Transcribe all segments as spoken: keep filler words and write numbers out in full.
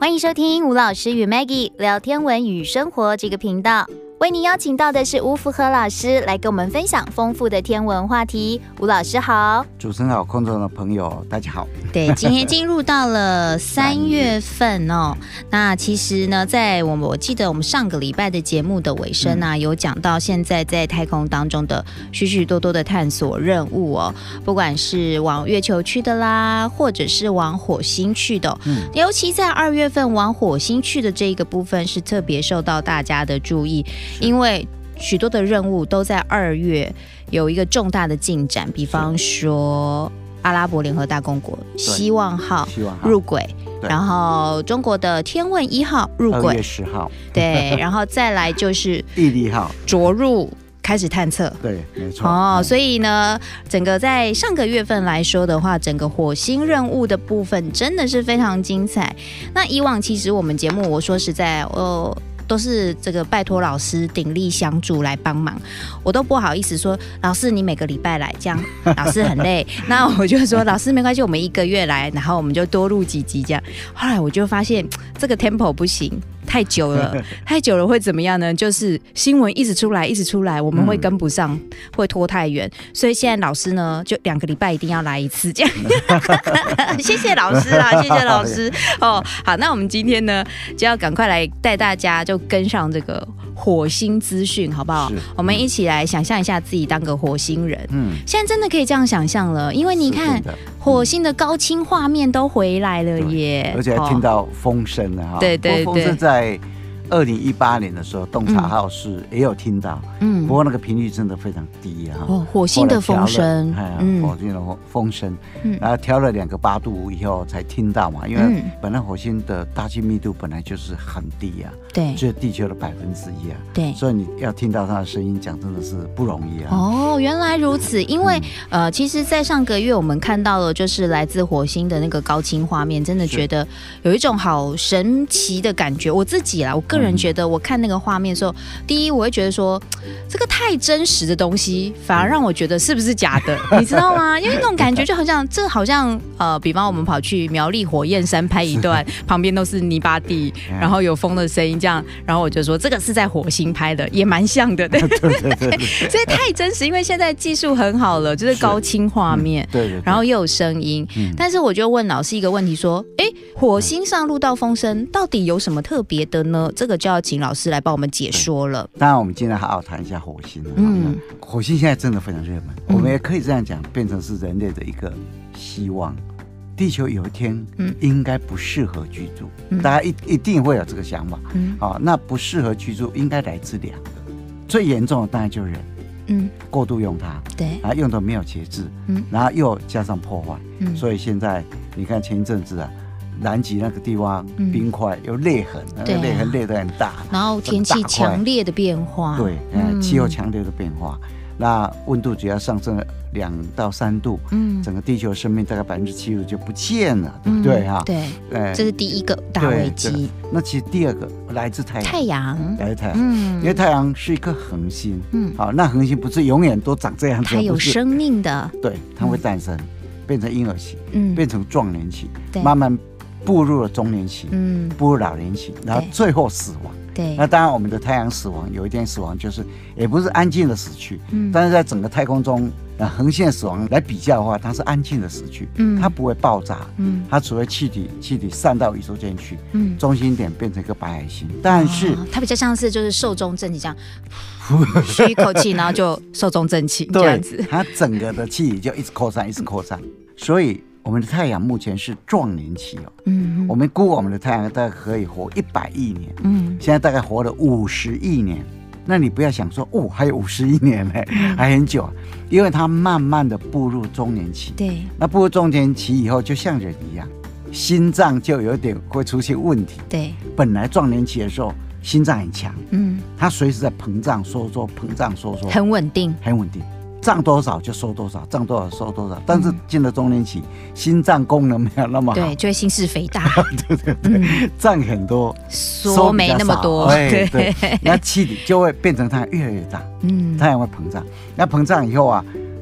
欢迎收听吴老师与 Maggie 聊天文与生活这个频道。为您邀请到的是吴福和老师来跟我们分享丰富的天文话题。吴老师好。 主持人好，空中的朋友大家好。 对，今天进入到了三月份哦。那其实呢，在我们我记得我们上个礼拜的节目的尾声啊，嗯、有讲到现在在太空当中的许许多多的探索任务哦，不管是往月球去的啦，或者是往火星去的、哦嗯，尤其在二月份往火星去的这一个部分是特别受到大家的注意。因为许多的任务都在二月有一个重大的进展，比方说阿拉伯联合大公国希望号入轨，然后中国的天问一号入轨， 二月十号， 对，然后再来就是毅力号着陆。开始探测， 对，没错哦，所以呢，整个在上个月份来说的话，整个火星任务的部分真的是非常精彩。那以往其实我们节目，我说实在，哦。都是这个拜托老师鼎力相助来帮忙，我都不好意思说老师你每个礼拜来，这样老师很累。那我就说老师没关系，我们一个月来，然后我们就多录几集这样。后来我就发现这个 tempo 不行。太久了，太久了会怎么样呢？就是新闻一直出来，一直出来，我们会跟不上，嗯、会拖太远。所以现在老师呢，就两个礼拜一定要来一次，这样。谢谢老师啊，谢谢老师哦。好，那我们今天呢，就要赶快来带大家就跟上这个火星资讯，好不好？我们一起来想象一下自己当个火星人。嗯，现在真的可以这样想象了，因为你看火星的高清画面都回来了耶， 而且还听到风声了哈。 对对对， 风声在二零一八年的时候，洞察号是也有听到，嗯，不过那个频率真的非常低啊。 哦，火星的风声， 嗯，火星的风声，嗯，然后调了两个八度以后才听到嘛，因为本来火星的大气密度本来就是很低啊，对，只有地球的百分之一啊，对，所以你要听到它的声音，讲真的是不容易啊。 哦，原来如此，因为、嗯、呃，其实，在上个月我们看到了，就是来自火星的那个高清画面，真的觉得有一种好神奇的感觉。我自己啦，我个人。人觉得我看那个画面的时候，第一我会觉得说这个太真实的东西反而让我觉得是不是假的，你知道吗？因为那种感觉就好像这好像呃，比方我们跑去苗栗火焰山拍一段，旁边都是泥巴地，然后有风的声音这样，然后我就说这个是在火星拍的，也蛮像的，对对对对，所以太真实，因为现在技术很好了，就是高清画面，对对，然后又有声音，但是我就问老师一个问题说，哎，火星上录到风声到底有什么特别的呢？这个就要请老师来帮我们解说了。 当然我们今天好好谈一下火星。嗯，火星现在真的非常热门、嗯、我们也可以这样讲，变成是人类的一个希望。地球有一天应该不适合居住、嗯、大家 一, 一定会有这个想法、嗯哦、那不适合居住应该来自两个，最严重的当然就是人，嗯，过度用它，对，然后用的没有节制，嗯，然后又加上破坏，嗯，所以现在你看前一阵子啊，南极那个地方冰块有裂痕，那个裂痕裂得很大， 然后天气强烈的变化， 对，嗯，气候强烈的变化，那温度只要上升两到三度，嗯，整个地球生命大概百分之七十就不见了，对不对哈？ 对，呃，这是第一个大危机。 那其实第二个来自太阳， 太阳来自太阳，嗯，因为太阳是一颗恒星，嗯，好，那恒星不是永远都长这样子， 它有生命的， 对，它会诞生，变成婴儿期，嗯，变成壮年期，慢慢步入了中年期，嗯，步入老年期，然后最后死亡。对，那当然我们的太阳死亡有一天死亡就是也不是安静的死去，嗯，但是在整个太空中呃恒星的死亡来比较的话，它是安静的死去，嗯，它不会爆炸，嗯，它除了气体气体散到宇宙间去，嗯，中心点变成一个白矮星，但是、哦、 它比较像是就是寿终正寝这样吸一口气然后就寿终正寝这样子， 它整个的气体就一直扩散一直扩散，所以我们的太阳目前是壮年期哦，嗯，我们估我们的太阳大概可以活一百亿年，嗯，现在大概活了五十亿年，那你不要想说哦还有五十亿年呢，还很久啊，因为它慢慢的步入中年期，对，那步入中年期以后就像人一样，心脏就有点会出现问题，对，本来壮年期的时候心脏很强，嗯，它随时在膨胀收缩膨胀收缩， 很稳定很稳定，胀多少就收多少，胀多少收多少。但是进了中年期，心脏功能没有那么好， 对，就会心室肥大， 对对对，嗯、胀很多， 缩没那么多， 对对，那气体就会变成它越来越大，嗯，太阳会膨胀，那膨胀以后啊，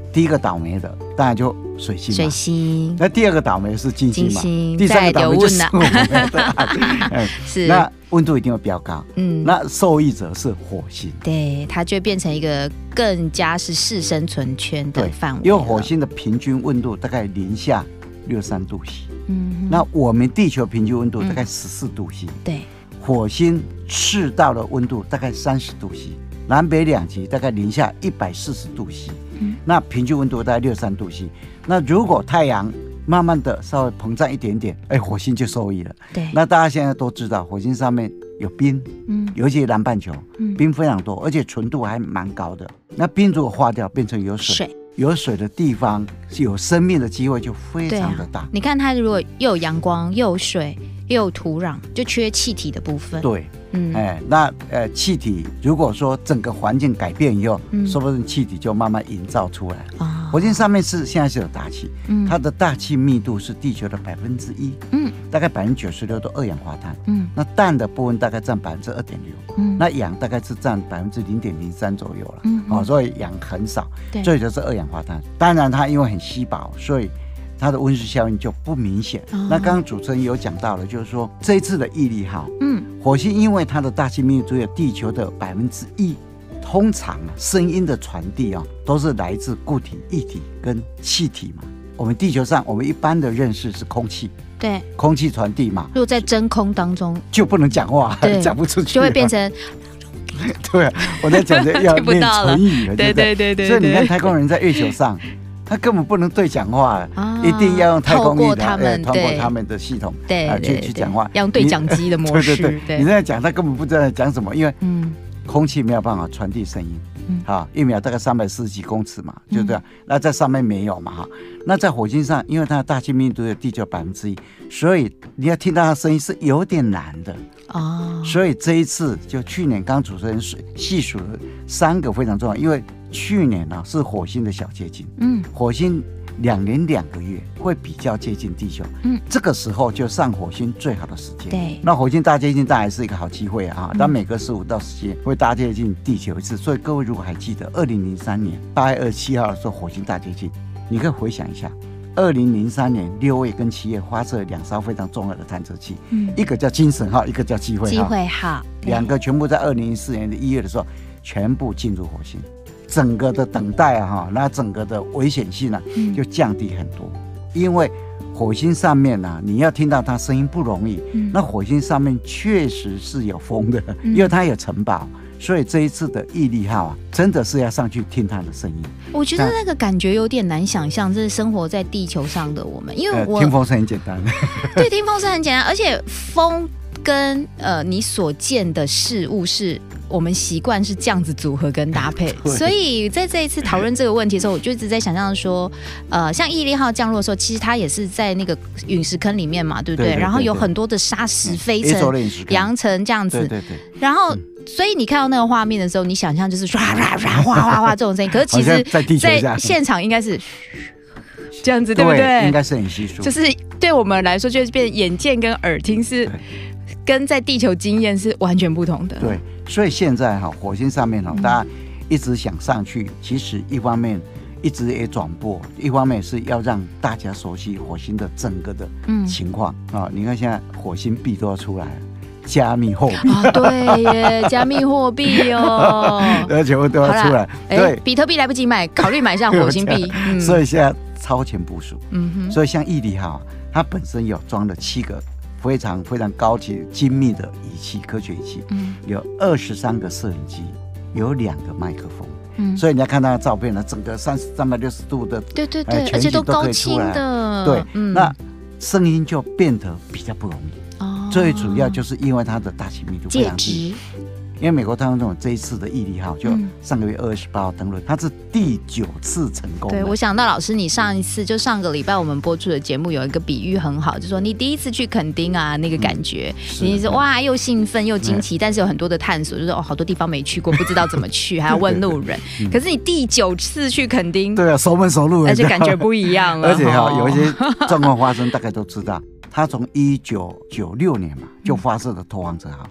第一个倒霉的当然就水星嘛， 水星。 那第二个倒霉是金星嘛， 金星第三个倒霉就是我们的是那温度一定会飙高， 嗯， 那受益者是火星， 对，它就会变成一个更加是适生存圈的范围， 因为火星的平均温度大概零下六三度 C， 嗯， 那我们地球平均温度大概十四度 C，、嗯、 对， 火星赤道的温度大概三十度 C， 南北两极大概零下一百四十度 C，、嗯、那平均温度大概六三度 C， 那如果太阳慢慢的稍微膨胀一点点，哎，火星就受益了。 对， 那大家现在都知道，火星上面有冰，嗯，尤其南半球，嗯，冰非常多，而且纯度还蛮高的。那冰如果化掉，变成有水，水有水的地方，有生命的机会就非常的大。 啊、你看它如果又有阳光，又有水，又有土壤，就缺气体的部分。 对，嗯，哎，那呃，气体如果说整个环境改变以后，嗯，说不定气体就慢慢营造出来。啊。火星上面是现在是有大气，嗯，它的大气密度是地球的百分之一，嗯，大概百分之九十六都二氧化碳，嗯，那氮的部分大概占百分之二点六，嗯，那氧大概是占百分之零点零三左右了，嗯，哦，所以氧很少，对，所以就是二氧化碳。当然它因为很稀薄，所以它的温室效应就不明显。哦、那刚刚主持人有讲到了，就是说这一次的毅力号，嗯，火星因为它的大气密度只有地球的百分之一。通常啊，声音的传递啊，都是来自固体、液体跟气体嘛。我们地球上，我们一般的认识是空气， 对， 空气传递嘛。 如果在真空当中， 就不能讲话，讲不出去， 就会变成。 对，我在讲的要念唇语了， 对对对对。 所以你看，太空人在月球上，他根本不能对讲话，啊、一定要用太空语的， 他们通过他们的系统， 对、 呃、去去讲话， 要用对讲机的模式。 对对 对, 对，你在讲，他根本不知道在讲什么，因为嗯。空气没有办法传递声音，嗯，好，一秒大概三百四十几公尺嘛，就这样。嗯、那在上面没有嘛，哈。那在火星上，因为它的大气密度有地球百分之一，所以你要听到它的声音是有点难的哦。所以这一次就去年刚主持人细数了三个非常重要，因为去年呢、啊、是火星的小接近，嗯，火星。两年两个月会比较接近地球，嗯，这个时候就上火星最好的时间。 对， 那火星大接近当然是一个好机会啊，但每隔十五到十天会大接近地球一次。所以各位如果还记得，二零零三年八月二十七号的时候火星大接近，你可以回想一下，二零零三年六月跟七月发射两艘非常重要的探测器，嗯，一个叫精神号，一个叫机会号。 机会号， 两个全部在二零零四年的一月的时候全部进入火星。整个的等待啊，那整个的危险性呢、啊，就降低很多。因为火星上面呢、啊，你要听到它声音不容易。嗯、那火星上面确实是有风的，因为它有城堡，所以这一次的毅力号啊，真的是要上去听它的声音。 我觉得那个感觉有点难想象，这是生活在地球上的我们，因为我、 呃、听风是很简单的。 对，听风是很简单，而且风跟呃你所见的事物是。我们习惯是这样子组合跟搭配，所以在这一次讨论这个问题的时候，我就一直在想象说，呃，像毅力号降落的时候，其实它也是在那个陨石坑里面嘛，对不 对, 对, 对, 对？然后有很多的沙石飞尘、扬尘这样子， 对对对。 然后，所以你看到那个画面的时候，你想象就是唰唰唰哗哗哗这种声音，可是其实在现场应该是这样子，对不对？ 应该是很稀疏， 就是对我们来说，就是变眼见跟耳听是。跟在地球经验是完全不同的。 对，所以现在哈，火星上面哈，大家一直想上去，其实一方面一直也转播，一方面是要让大家熟悉火星的整个的情况啊、嗯。你看现在火星币都要出来了，加密货币、 哦、对耶，加密货币哦， 全部都要出来。对， 比特币来不及买，考虑买上火星币。 嗯、所以现在超前部署。嗯哼，所以像毅力号，它本身有装了七个。非常非常高级精密的仪器，科学仪器，嗯，有二十三个摄影机，有两个麦克风，嗯，所以你要看到照片呢，整个三三百六十度的， 对对对，而且都高清的， 对，嗯、那声音就变得比较不容易。哦，最主要就是因为它的大气密度非常低。因为美国太空总署这一次的毅力号，就上个月二十八号登陆，它是第九次成功。 对，我想到老师，你上一次就上个礼拜我们播出的节目有一个比喻很好，就说你第一次去垦丁啊，那个感觉，嗯、你是哇又兴奋又惊奇，但是有很多的探索，就是哦好多地方没去过，不知道怎么去，还要问路人。可是你第九次去垦丁， 对啊，熟门熟路， 而且感觉不一样了。 而且哈，有一些状况发生，大概都知道。他从一九九六年嘛就发射的拓荒者号。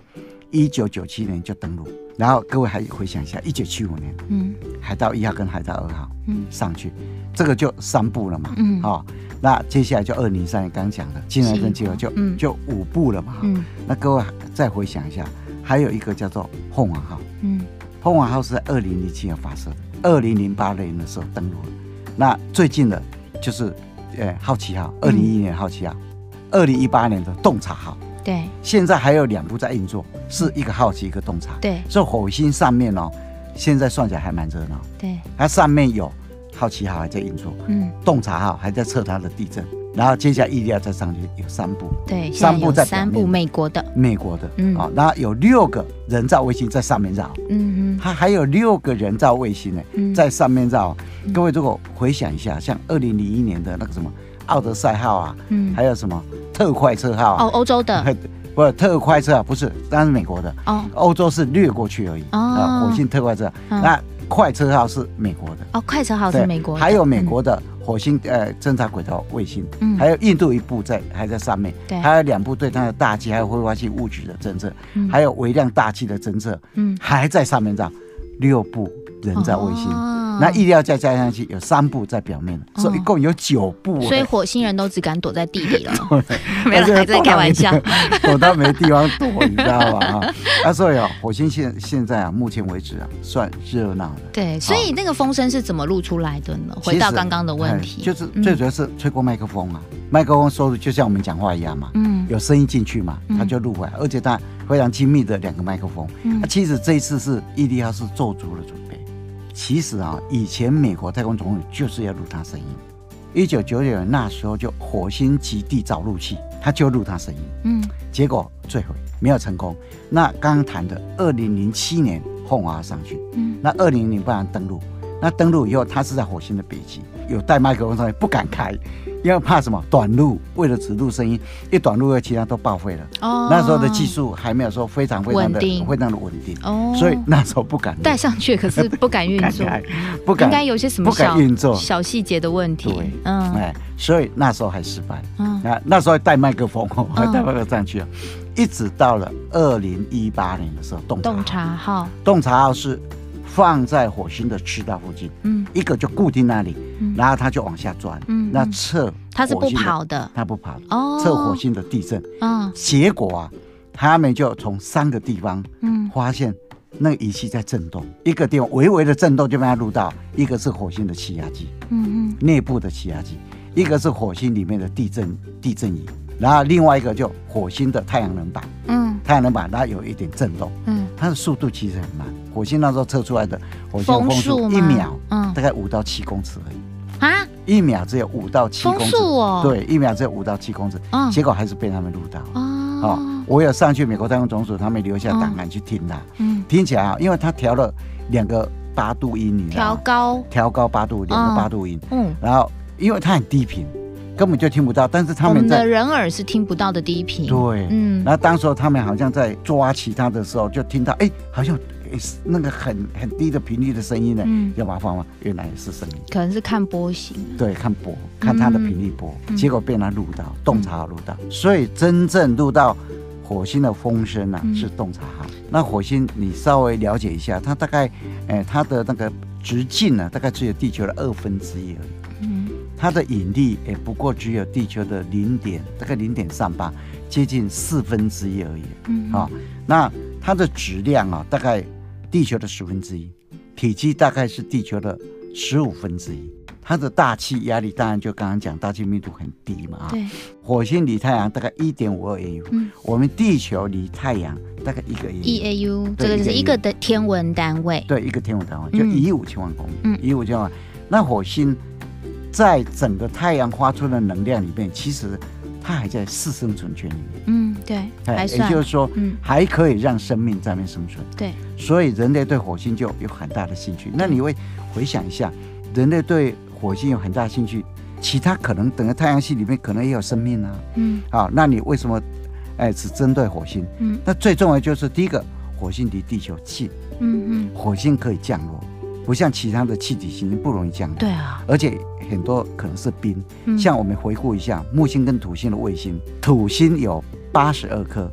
一九九七年就登陆，然后各位还回想一下，一九七五年，嗯，海盗一号跟海盗二号，嗯，上去，这个就三部了嘛，嗯，哦，那接下来就二零零三年刚刚讲的金兰跟计划就、嗯、就五部了嘛，嗯，那各位再回想一下，还有一个叫做凤凰号，嗯，凤凰号是在二零零七年发射的，二零零八年的时候登陆了，那最近的就是呃好奇号，二零一一年好奇号，二零一八年的洞察号。 对， 现在还有两部在运作，是一个好奇，一个洞察。 对， 所以火星上面哦，现在算起来还蛮热闹。 对， 它上面有好奇号还在运作，嗯，洞察号还在测它的地震，然后接下来毅力要再上去，有三部。 对， 三部在三部美国的， 美国的，嗯，啊、哦，然后有六个人造卫星在上面绕，嗯嗯，它还有六个人造卫星呢，嗯、在上面绕。嗯、各位如果回想一下，像二零零一年的那个什么奥德赛号啊，嗯，还有什么特快车号啊， 哦，欧洲的， 不是特快车啊，不是，当然是美国的，哦，欧洲是掠过去而已，哦，啊，火星特快车，嗯、那快车号是美国的， 哦，快车号是美国的， 还有美国的火星、嗯、呃侦察轨道卫星，嗯，还有印度一部在还在上面，对，还有两部对它的大气还有挥发性物质的侦测，嗯，还有微量大气的侦测，嗯，还在上面绕，六部人造卫星。哦，那毅力要再加上去，有三部在表面，哦，所以一共有九部。 所以火星人都只敢躲在地里了，没有，还在开玩笑， 躲到没地方躲，你知道吧？啊，所以啊，火星现现在啊，目前为止啊，算热闹的。 对，所以那个风声是怎么录出来的呢？回到刚刚的问题， 就是最主要是吹过麦克风啊，嗯、麦克风收的就像我们讲话一样嘛，嗯，有声音进去嘛，它就录回来，而且它非常精密的两个麦克风。嗯，啊、其实这一次是毅力号是做足了准备。其实啊，以前美国太空总署就是要录它声音。一九九九年那时候就火星极地找录器，它就录它声音。嗯，结果坠毁，没有成功。那刚刚谈的二零零七年凤凰号上去，嗯，那二零零八年登陆，那登陆以后，它是在火星的北极，有带麦克风上去，不敢开。因为怕什么短路，为了只录声音，一短路其他都报废了。哦，那时候的技术还没有说非常非常的非常的稳定，哦，所以那时候不敢带上去，可是不敢运作， 不敢， 应该有些什么小运作小细节的问题。 对，嗯，哎，所以那时候还失败。嗯，那那时候带麦克风，还带麦克风上去，一直到了二零一八年的时候，洞洞察号， 洞察号是放在火星的赤道附近，嗯，一个就固定那里，嗯，然后它就往下钻，嗯，那测它是不跑的， 它不跑的，哦，测火星的地震，嗯，结果啊，他们就从三个地方，嗯，发现那个仪器在震动，一个地方微微的震动就被它录到，一个是火星的气压计，嗯嗯，内部的气压计，一个是火星里面的地震地震仪，然后另外一个就火星的太阳能板，嗯，太阳能板它有一点震动，嗯，它的速度其实很慢。火星那时候测出来的火星风速一秒，嗯，大概五到七公尺而已啊，一秒只有五到七公尺， 风速哦， 对，一秒只有五到七公尺，嗯，结果还是被他们录到哦。哦，我有上去美国太空总署，他们留下档案去听它，嗯，听起来啊，因为他调了两个八度音，你调高调高八度，两个八度音，嗯，然后因为它很低频。根本就听不到，但是他们在我们的人耳是听不到的低频。 对，嗯，然后当时他们好像在抓其他的时候，就听到，哎，好像那个很很低的频率的声音呢，嗯，要把它放完，原来是声音， 可能是看波形， 对，看波，看它的频率波，嗯，结果被它录到，洞察号录到，嗯，所以真正录到火星的风声啊，嗯，是洞察号。那火星你稍微了解一下，它大概，哎，它的那个直径呢，大概只有地球的二分之一而已。嗯，它的引力也不过只有地球的零点，大概零点三八，接近四分之一而已。嗯，啊，那它的质量啊，大概地球的十分之一，体积大概是地球的十五分之一。它的大气压力当然就刚刚讲，大气密度很低嘛。对，火星离太阳大概一点五二 A U，嗯，我们地球离太阳大概一个 A U， 一 A U， 这个就是一个的天文单位。 对，一个天文单位就一亿五千万公里。嗯，一亿五千万。那火星在整个太阳发出的能量里面，其实它还在四生存圈里面。嗯，对，还算，也就是说，嗯，还可以让生命在那边生存。对，所以人类对火星就有很大的兴趣。那你会回想一下，人类对火星有很大兴趣，其他可能整个太阳系里面可能也有生命啊。嗯，好，那你为什么，哎，只针对火星？嗯，那最重要就是第一个，火星离地球近。嗯嗯，火星可以降落。不像其他的气体行星不容易降落，对啊，而且很多可能是冰。嗯，像我们回顾一下木星跟土星的卫星，土星有八十二颗，嗯，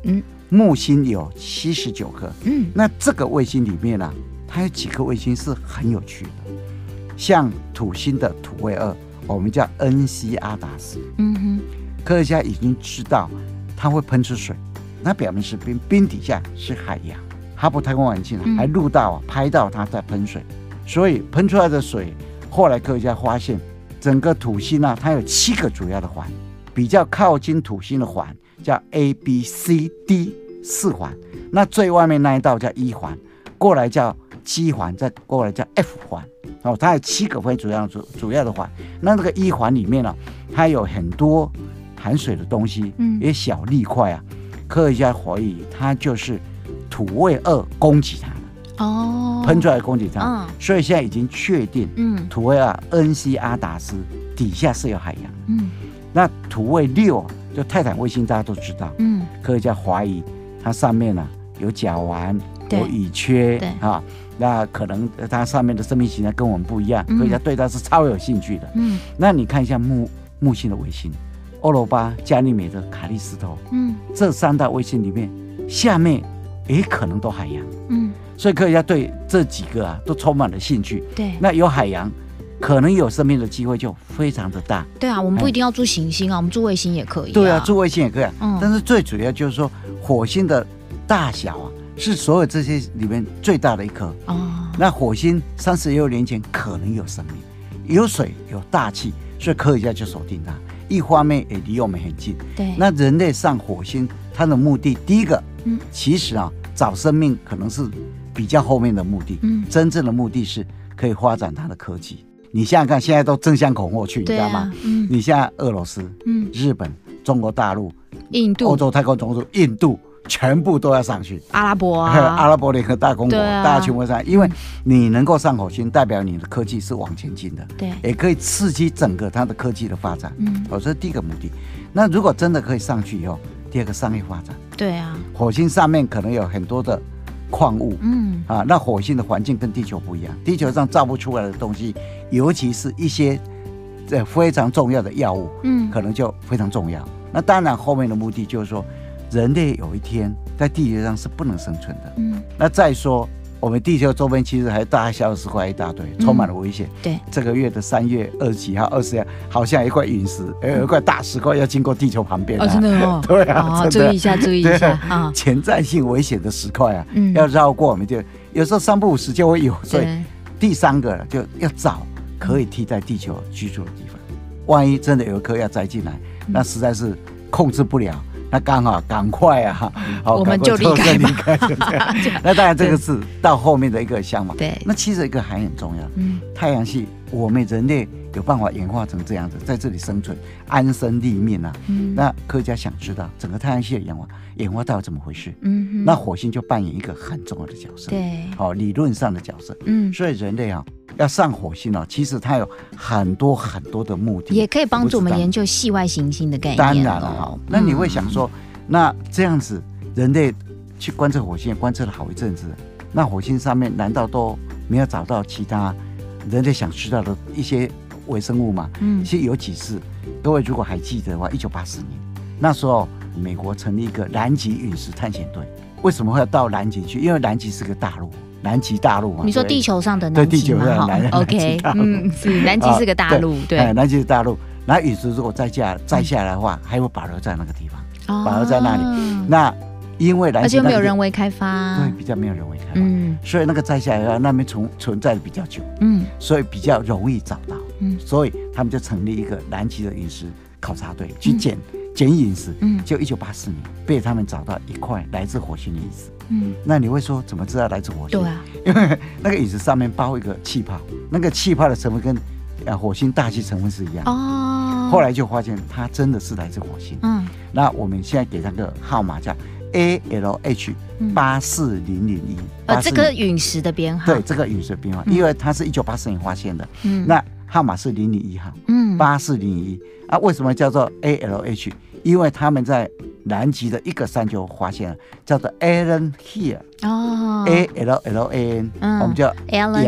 木星有七十九颗。 嗯， 那这个卫星里面啊，它有几颗卫星是很有趣的，像土星的土卫二，我们叫恩西阿达斯。 嗯哼， 科学家已经知道它会喷出水，那表面是冰，冰底下是海洋。哈勃太空望远镜还录到、啊、拍到它在喷水，所以喷出来的水，后来科学家发现，整个土星啊，它有七个主要的环，比较靠近土星的环叫 A B C D 四环，那最外面那一道叫 E 环，过来叫 G 环，再过来叫 F 环。哦，它有七个非主要主主要的环。那这个 E 环里面呢、啊，它有很多含水的东西，嗯，也小粒块啊。科学家怀疑它就是土卫二攻击它了，哦，喷出来攻击它，嗯，所以现在已经确定，嗯，土卫二恩西阿达斯底下是有海洋，嗯，那土卫六就泰坦卫星大家都知道，嗯，科学家怀疑它上面呢、啊、有甲烷，有乙炔，啊，那可能它上面的生命形态跟我们不一样，科学家对它是超有兴趣的，嗯，那你看一下木木星的卫星，欧罗巴、加利美德、卡利斯托，嗯，这三大卫星里面下面也可能都海洋，嗯，所以科学家对这几个啊都充满了兴趣。 对， 那有海洋，可能有生命的机会就非常的大。 对啊，我们不一定要住行星啊，我们住卫星也可以、啊。 对啊，住卫星也可以、啊嗯。但是最主要就是说，火星的大小啊，是所有这些里面最大的一颗。哦。那火星三十六年前可能有生命，有水，有大气，所以科学家就锁定它。一方面也离我们很近。 对。 那人类上火星，它的目的第一个。嗯，其实啊，找生命可能是比较后面的目的，嗯，真正的目的是可以发展它的科技。你想想看，现在都争相恐后去，你知道吗？嗯，你现在俄罗斯、嗯、日本、中国大陆、 印度、 欧洲太空总署、印度，全部都要上去。 阿拉伯啊， 阿拉伯联合大公国， 啊、 大家全部上，因为你能够上火星，代表你的科技是往前进的， 对， 也可以刺激整个它的科技的发展。嗯，哦，这是第一个目的。那如果真的可以上去以后，第二个商业发展。 对啊， 火星上面可能有很多的矿物，嗯啊，那火星的环境跟地球不一样，地球上造不出来的东西，尤其是一些呃非常重要的药物，嗯，可能就非常重要。那当然后面的目的就是说，人类有一天在地球上是不能生存的，嗯，那再说。我们地球周边其实还大小石块一大堆，充满了危险。 嗯、对， 这个月的三月二十几号、二十号，好像有一块陨石，有一块大石块要经过地球旁边、啊。 哦，真的哦。 对啊， 哦、注意一下，注意一下啊！ 潜在性危险的石块啊，嗯、要绕过我们就有时候三不五时就会有，所以第三个就要找可以替代地球居住的地方。万一真的有一颗要栽进来，那实在是控制不了。那刚好赶快啊， 好，我们就离开离开就这样。那当然这个是到后面的一个想法。 对， 那其实一个还很重要。嗯，太阳系我们人类有办法演化成这样子，在这里生存，安身立命啊。嗯，那科学家想知道整个太阳系的演化演化到底怎么回事？嗯，那火星就扮演一个很重要的角色。 对， 好、哦，理论上的角色。嗯，所以人类啊。要上火星哦，其实它有很多很多的目的， 也可以帮助我们研究系外行星的概念。 当然了、哦，那你会想说，嗯、那这样子人类去观测火星，观测了好一阵子，那火星上面难道都没有找到其他人类想知道的一些微生物吗？嗯，其实有几次，各位如果还记得的话，一九八四年那时候，美国成立一个南极陨石探险队。为什么会要到南极去？因为南极是个大陆。南极大陆嘛， 你说地球上的南极吗？ 对，地球上的南 OK， 嗯，是南极是个大陆，对， 对南极是大陆。然后陨石如果摘下摘下来的话，还会保留在那个地方，保留在那里。那因为南极而且没有人为开发， 对，比较没有人为开发，嗯，所以那个摘下来的话，那边存存在的比较久，嗯，所以比较容易找到，嗯，所以他们就成立一个南极的陨石考察队去捡捡陨石，嗯，就一九八四年被他们找到一块来自火星的陨石。嗯，那你会说怎么知道来自火星？ 对啊， 因为那个陨石上面包一个气泡，那个气泡的成分跟呃火星大气成分是一样的。哦，后来就发现它真的是来自火星。嗯，那我们现在给它个号码叫 A L H 八四零零一。 呃，这个陨石的编号。 对，这个陨石的编号，嗯、因为它是一九八四年发现的。嗯，那号码是零零一号。嗯，八四零一啊，为什么叫做 A L H？因为他们在南极的一个山丘发现了，叫做 Allen Hill 哦 ，A L L A N，、嗯、我们叫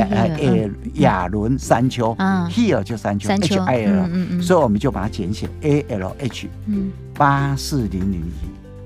Allen 亚伦山丘、嗯、，Hill 就山丘 ，H I L，、嗯嗯、所以我们就把它简写 A L H 八四零零一。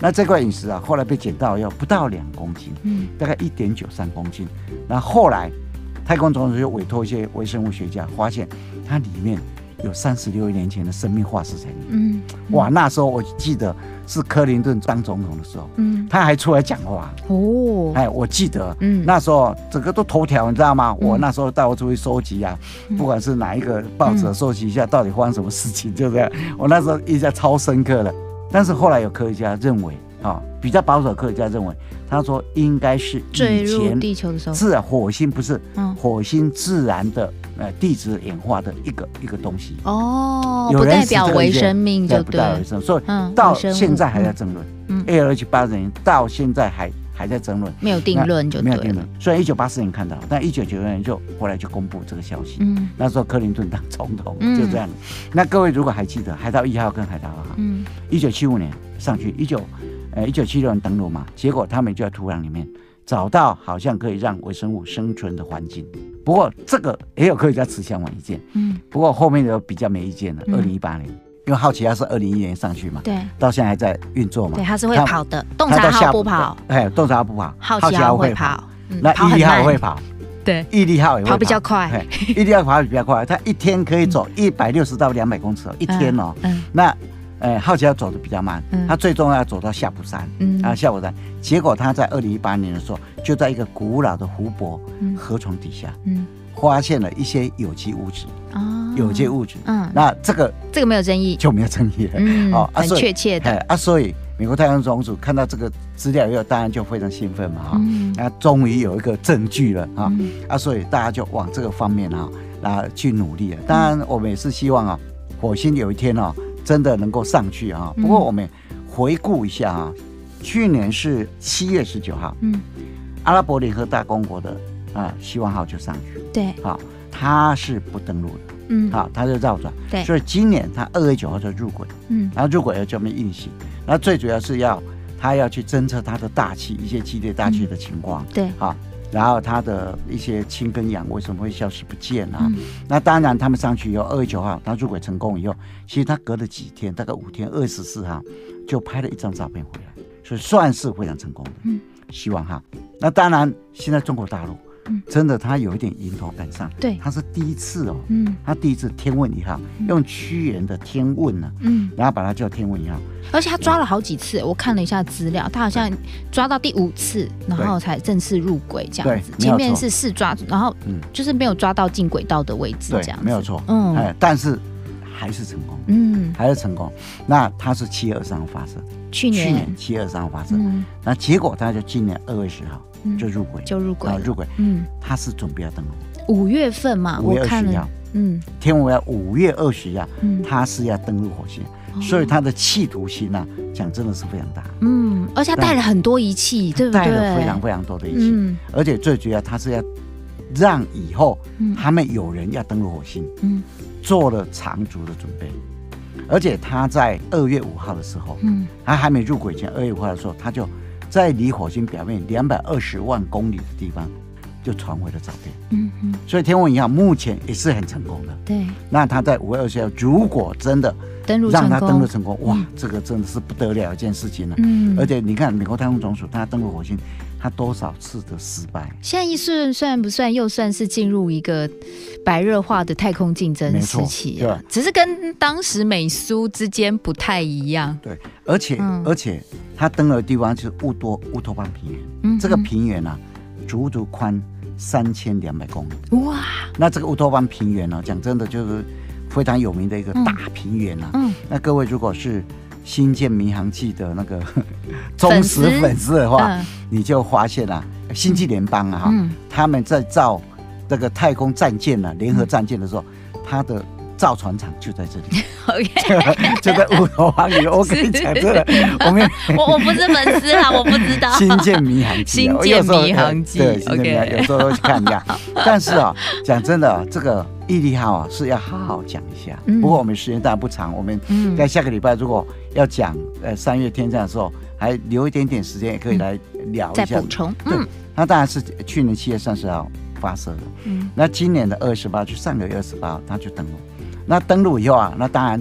那这块陨石啊，后来被捡到要不到两公斤，嗯，大概一点九三公斤。那后来太空总署就委托一些微生物学家，发现它里面有三十六亿年前的生命化石在里面。嗯，哇，那时候我记得是克林顿当总统的时候，嗯，他还出来讲话。哦，哎，我记得，嗯，那时候整个都头条，你知道吗？嗯、我那时候到处去收集啊，嗯、不管是哪一个报纸收集一下，到底发生什么事情，就这样。我那时候印象超深刻的。但是后来有科学家认为，啊，比较保守的科学家认为，他说应该是坠入地球的时候， 是啊，火星不是，嗯，火星自然的呃地质演化的一个一个东西。 哦，不代表微生命就对， 不代表微生命，所以到现在还在争论。嗯 ，A L H 八十年到现在还还在争论， 没有定论就对了。 没有定论。虽然一九八四年看到，但一九九六年就后来就公布这个消息。嗯，那时候克林顿当总统，嗯、就这样。那各位如果还记得海盗一号跟海盗二号，嗯，一九七五年上去，一九呃一九七六年登陆嘛，结果他们就在土壤里面找到好像可以让微生物生存的环境。不过这个也有科学家持相反意见。嗯，不过后面有比较没意见了。二零一八年。因为好奇号是二零一一年上去嘛， 对， 到现在还在运作嘛， 对，它是会跑的，洞察号不跑， 哎，洞察号不跑， 好奇号会跑， 嗯、那毅力号会跑， 对， 毅力号也会跑，跑比较快， 毅力号跑比较快，它一天可以走一百六十到两百公尺，一天哦，嗯，嗯那呃好奇号走的比较慢，嗯、它最终要走到夏普山，嗯啊夏普山，结果它在二零一八年的时候，就在一个古老的湖泊、嗯、河床底下，嗯。发现了一些有机物质，哦，有机物质，嗯，那这个这个没有争议， 就没有争议了， 嗯，哦，很确切的， 啊，所以美国太空总署看到这个资料以后，当然就非常兴奋嘛，哈，嗯，那终于有一个证据了，啊，嗯、啊，所以大家就往这个方面啊，啊去努力了。当然，我们也是希望啊，火星有一天啊，真的能够上去啊。不过我们回顾一下啊，去年是七月十九号，嗯，阿拉伯联合大公国的。啊，希望号就上去， 对， 好，它是不登陆的，嗯，好，它就绕转， 对， 所以今年它二月九号就入轨，嗯，然后入轨要专门运行，然后最主要是要它要去侦测它的大气一些激烈大气的情况， 对， 好，然后它的一些氢跟氧为什么会消失不见啊？嗯、那当然，他们上去以后，二月九号它入轨成功以后，其实它隔了几天，大概五天，二十四号就拍了一张照片回来，所以算是非常成功的，嗯，希望号。那当然，现在中国大陆。嗯、真的，他有一点迎头赶上。 对， 他是第一次哦，嗯，他第一次天问一号，嗯、用屈原的天问呢、啊，嗯，然后把它叫天问一号。 而且他抓了好几次，我看了一下资料，他好像抓到第五次，然后才正式入轨这样子。前面是试抓，然后就是没有抓到进轨道的位置这样子。 没有错，嗯，哎，但是还是成功，嗯，还是成功。那他是七月二十三号发射， 去年去年七月二十三号发射，嗯，那结果他就今年二月十号。就入轨， 就入轨， 入轨。嗯，他是准备要登陆五月份嘛， 五月二十号，嗯，天文要五月二十号，嗯，他是要登陆火星，哦、所以他的企图心呢、啊，讲真的是非常大。 嗯，而且他带了很多仪器，对不对？ 带了非常非常多的仪器，嗯、而且最主要他是要让以后他们有人要登陆火星，嗯，做了长足的准备。而且他在二月五号的时候，嗯，他还没入轨前，二月五号的时候，他就。在离火星表面两百二十万公里的地方，就传回了照片。嗯嗯，所以天问一号目前也是很成功的。 对， 那他在五月二十号，如果真的登陆让他登陆成功，哇，嗯、这个真的是不得了一件事情了。嗯，而且你看，美国太空总署他登陆火星，他多少次的失败？ 现在一算算不算又算是进入一个白热化的太空竞争时期啊？只是跟当时美苏之间不太一样。 对，而且、嗯、而且。他登陆的地方就是乌多乌托邦平原，嗯、这个平原啊，足足宽三千两百公里。哇！那这个乌托邦平原呢、啊，讲真的就是非常有名的一个大平原啊。嗯。那各位如果是《星舰迷航记》的那个忠实粉丝的话，嗯、你就发现啊，星际联邦啊，嗯、他们在造这个太空战舰啊，联合战舰的时候，它的造船厂就在这里， okay. 就在乌托邦里。我跟你讲，真的，我们我我不是粉丝啦，我不知道。 星舰迷航记， 星舰迷航记， 对，星舰迷航，有时候会去看一下。但是啊，讲真的，这个毅力号啊是要好好讲一下。嗯、不过我们时间当然不长，我们在下个礼拜如果要讲呃三月天这样的时候，还留一点点时间，也可以来聊一下。 再补充。 对，那当然是去年七月三十号发射的。嗯，那今年的二十八，就上个月二十八号，他就登陆。那登陆以后啊，那当然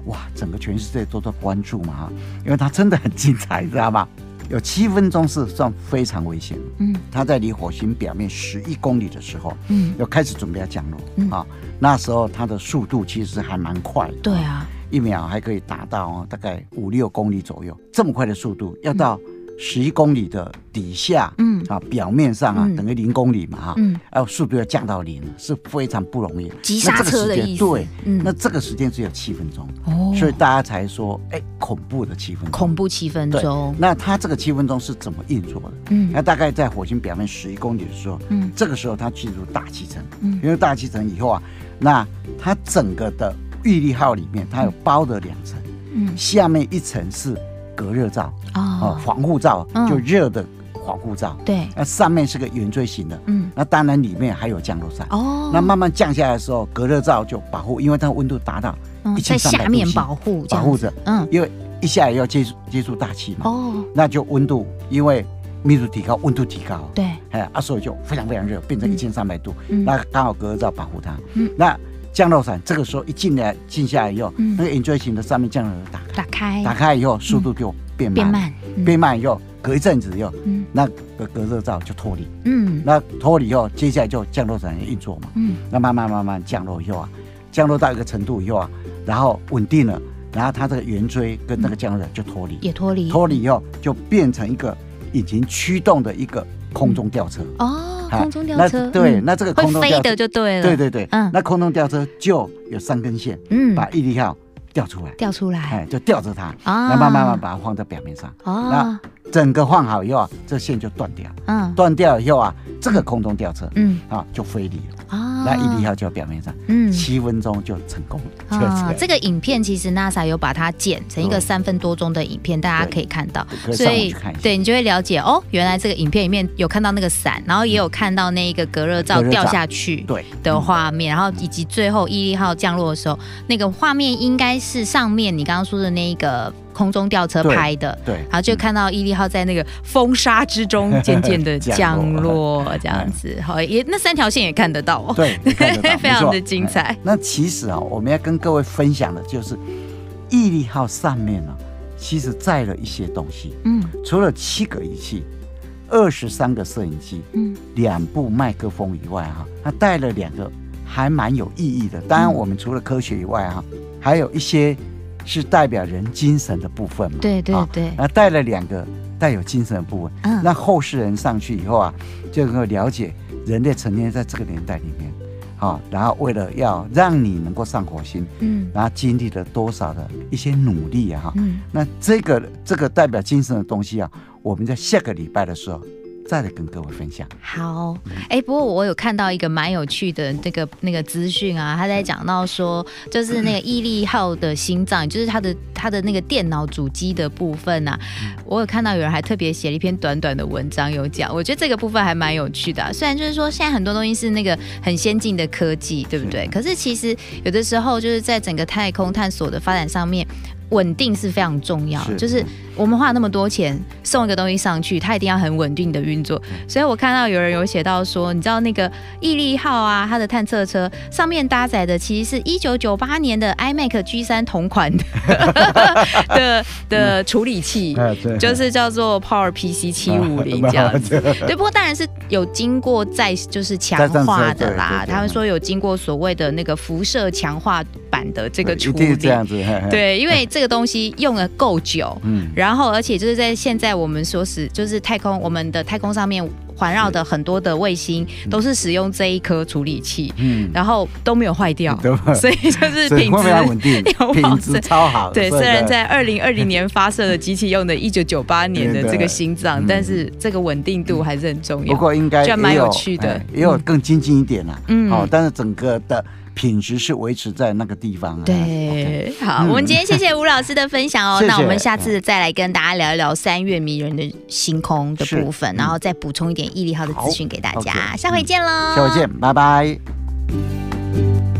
哇，整个全世界都在关注嘛哈，因为它真的很精彩，你知道吗？有七分钟是算非常危险的。嗯，它在离火星表面十一公里的时候，嗯，要开始准备要降落、嗯、啊。那时候它的速度其实还蛮快的。 对啊， 一秒还可以达到、哦、大概五六公里左右，这么快的速度要到十一公里的底下，嗯啊，表面上啊、嗯、等于零公里嘛哈，嗯，然后速度要降到零，是非常不容易。 急刹车的意思。 对，嗯，那这个时间只有七分钟，哦，所以大家才说，哎，恐怖的七分钟， 恐怖七分钟。 那它这个七分钟是怎么运作的？嗯，那大概在火星表面十一公里的时候，嗯，这个时候它进入大气层，嗯，因为大气层以后啊，那它整个的毅力号里面，它有包了两层，嗯，下面一层是隔热罩哦，防护罩，就热的防护罩。对，那上面是个圆锥形的，嗯，那当然里面还有降落伞。哦，那慢慢降下来的时候，隔热罩就保护，因为它温度达到一千三百度， 在下面保护， 保护着。嗯，因为一下来要接触接触大气嘛。哦，那就温度因为密度提高，温度提高。对，哎啊，所以就非常非常热，变成一千三百度。嗯，那刚好隔热罩保护它。嗯，那降落伞这个时候一进来进下来以后，嗯、那个圆锥形的上面降落伞打开，打开，打开以后速度就变慢，变慢，嗯、变慢以后，隔一阵子以后，嗯、那个隔热罩就脱离，嗯，那脱离以后，接下来就降落伞运作嘛，嗯，那慢慢慢慢降落以后啊，降落到一个程度以后啊，然后稳定了，然后它这个圆锥跟那个降落伞就脱离，也脱离，脱离以后就变成一个引擎驱动的一个空中吊车，嗯、哦。空中吊车，对，那这个空中吊车会飞的就对了，对对对，嗯，那空中吊车就有三根线，嗯，把毅力号吊出来，吊出来，哎，就吊着它，啊，那慢慢慢把它放在表面上，哦，那整个放好以后啊，这线就断掉，嗯，断掉以后啊，这个空中吊车，嗯，啊，就飞离了，啊，那毅力号就在表面上，嗯，七分钟就成功了，啊，这个影片其实 NASA 有把它剪成一个三分多钟的影片，大家可以看到，所以对你就会了解哦，原来这个影片里面有看到那个伞，然后也有看到那个隔热罩掉下去的画面，然后以及最后毅力号降落的时候，那个画面应该是上面你刚刚说的那个空中吊车拍的，对，然后就看到毅力号在那个风沙之中渐渐的降落，这样子，好，也那三条线也看得到哦，对，非常的精彩。那其实啊，我们要跟各位分享的就是毅力号上面呢，其实载了一些东西，嗯，除了七个仪器、二十三个摄影机，嗯，两部麦克风以外哈，它带了两个还蛮有意义的。当然，我们除了科学以外哈，还有一些是代表人精神的部分嘛。对对对。那带了两个带有精神的部分，嗯，那后世人上去以后啊，就能够了解人类曾经在这个年代里面，啊，然后为了要让你能够上火星，嗯，然后经历了多少的一些努力啊，嗯，那这个这个代表精神的东西啊，我们在下个礼拜的时候再来跟各位分享。好，哎、欸，不过我有看到一个蛮有趣的那个那个资讯啊，他在讲到说，就是那个毅力号的心脏，就是它的它的那个电脑主机的部分啊，我有看到有人还特别写了一篇短短的文章有讲，我觉得这个部分还蛮有趣的、啊。虽然就是说现在很多东西是那个很先进的科技，对不对？可是其实有的时候就是在整个太空探索的发展上面，稳定是非常重要的，就是我们花那么多钱送一个东西上去，它一定要很稳定的运作。所以我看到有人有写到说，你知道那个毅力号啊，它的探测车上面搭载的其实是一九九八年的 iMac G 三 同款的的, 的处理器，就是叫做 PowerPC 七五零这样子。对，不过当然是有经过再就是强化的啦，他们说有经过所谓的那个辐射强化版的这个处理，一定是这样子。对，因为这个东西用了够久，嗯，然后而且就是在现在我们所使就是太空，我们的太空上面环绕的很多的卫星都是使用这一颗处理器，嗯，然后都没有坏掉，所以就是品质稳定，品质超好。对，虽然在二零二零年发射的机器用的一九九八年的这个心脏，但是这个稳定度还是很重要。不过应该也蛮有趣的，也有更精进一点啦，嗯，哦，但是整个的品质是维持在那个地方、啊。对， okay, 好、嗯，我们今天谢谢吴老师的分享哦。谢谢，那我们下次再来跟大家聊一聊三月迷人的星空的部分，然后再补充一点毅力号的资讯给大家。下回见喽、嗯！下回见，拜拜。